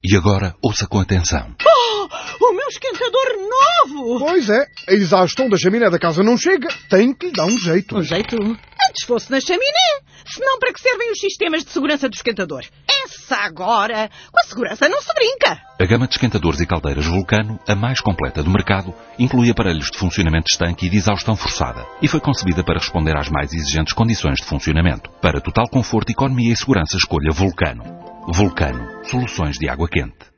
E agora, ouça com atenção. O meu esquentador novo! Pois é, a exaustão da chaminé da casa não chega. Tem que lhe dar um jeito. Um jeito? Antes fosse na chaminé. Senão, para que servem os sistemas de segurança do esquentador? Essa agora, com a segurança não se brinca. A gama de esquentadores e caldeiras Vulcano, a mais completa do mercado, inclui aparelhos de funcionamento de estanque e de exaustão forçada e foi concebida para responder às mais exigentes condições de funcionamento. Para total conforto, economia e segurança, escolha Vulcano. Vulcano. Soluções de água quente.